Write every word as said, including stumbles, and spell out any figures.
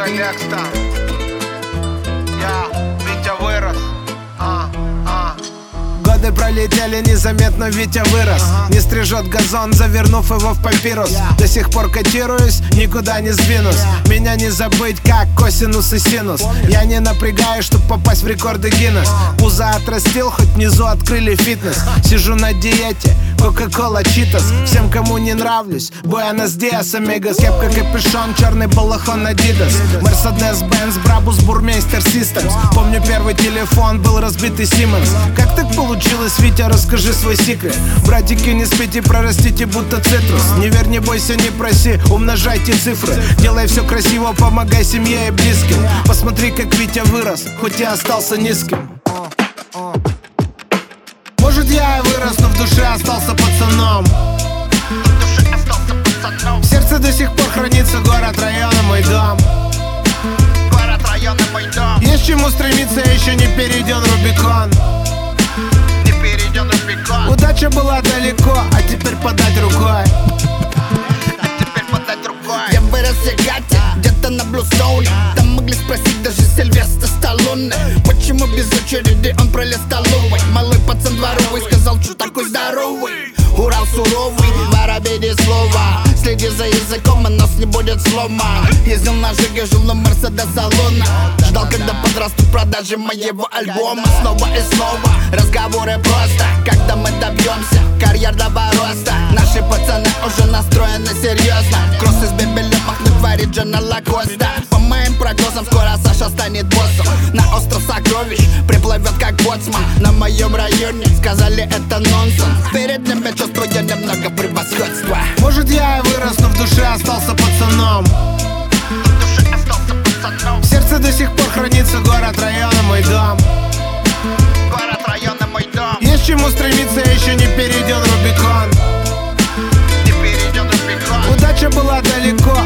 Лекста. Я, Витя вырос. А, а. Годы пролетели незаметно, Витя вырос. uh-huh. Не стрижет газон, завернув его в папирус. yeah. До сих пор котируюсь, никуда не сдвинусь. yeah. Меня не забыть, как косинус и синус. Помнишь? Я не напрягаюсь, чтоб попасть в рекорды Гиннес. uh-huh. Пузо отрастил, хоть внизу открыли фитнес. uh-huh. Сижу на диете, Кока-кола, Читос. mm-hmm. Всем, кому не нравлюсь, Буэнос Диас, Амигос. Кепка, капюшон, черный балахон, Адидас. Мерседес, Бенц, Брабус, Бурмейстер, Системс. Помню, первый телефон был разбитый Сименс. Как так получилось, Витя, расскажи свой секрет. Братики, не спите, прорастите, будто цитрус. Не верь, не бойся, не проси, умножайте цифры. Делай все красиво, помогай семье и близким. Посмотри, как Витя вырос, хоть и остался низким. Может, я и вырос, но в душе остался пацаном. В сердце до сих пор хранится город, район и мой дом. Город, район и мой дом. Есть чему стремиться, еще не перейден Рубикон. Не перейден Рубикон. Удача была далеко, а теперь подать рукой. А теперь подать рукой. Я вырос в Сегате, где-то на Блустоуне. Там могли спросить даже Сильвестр Сталлоне. Почему без очереди он пролез столовой? Малый пацан дворовый сказал, что такой здоровый. Урал суровый, воробей без слова. Следи за языком, и нос не будет сломан. Ездил на Жиге, жил на Мерседес салона. Ждал, когда подрастут продажи моего альбома. Снова и снова разговоры просто. Когда мы добьемся карьерного роста. Наши пацаны уже настроены серьезно. Кросс из бебеля махнуть варит Джона Лакоста. По моим прогнозам, скоро Саша станет боссом. На остров сокровищ приплывет как боцман. На моем районе сказали, это нонсенс. Перед ними чувствую немного превосходства. Может, я и вырос, но в душе остался пацаном. В душе остался пацаном. В сердце до сих пор хранится город, район и мой дом. Город, район и мой дом. Есть чему стремиться, еще не перейден Рубикон. Не перейден Рубикон. Удача была далеко,